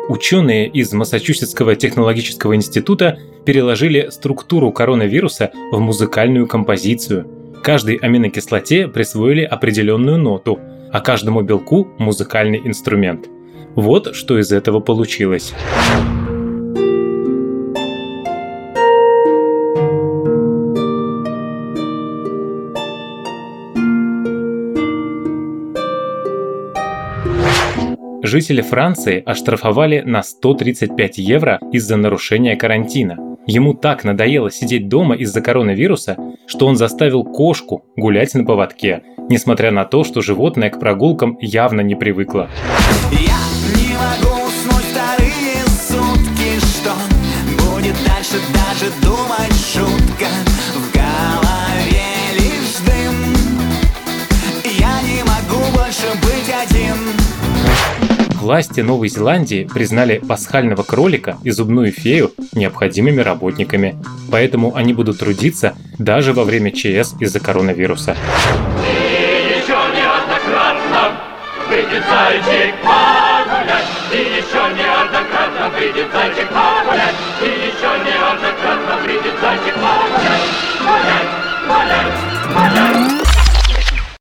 Ученые из Массачусетского технологического института переложили структуру коронавируса в музыкальную композицию. Каждой аминокислоте присвоили определенную ноту, а каждому белку – музыкальный инструмент. Вот что из этого получилось. Жители Франции оштрафовали на 135 евро из-за нарушения карантина. Ему так надоело сидеть дома из-за коронавируса, что он заставил кошку гулять на поводке, несмотря на то, что животное к прогулкам явно не привыкло. Я не могу уснуть вторые сутки, что будет дальше, даже думать шутка. В голове лишь дым, я не могу больше быть один. Власти Новой Зеландии признали пасхального кролика и зубную фею необходимыми работниками, поэтому они будут трудиться даже во время ЧС из-за коронавируса. И еще неоднократно выйдет зайчик погулять, и еще неоднократно выйдет зайчик погулять.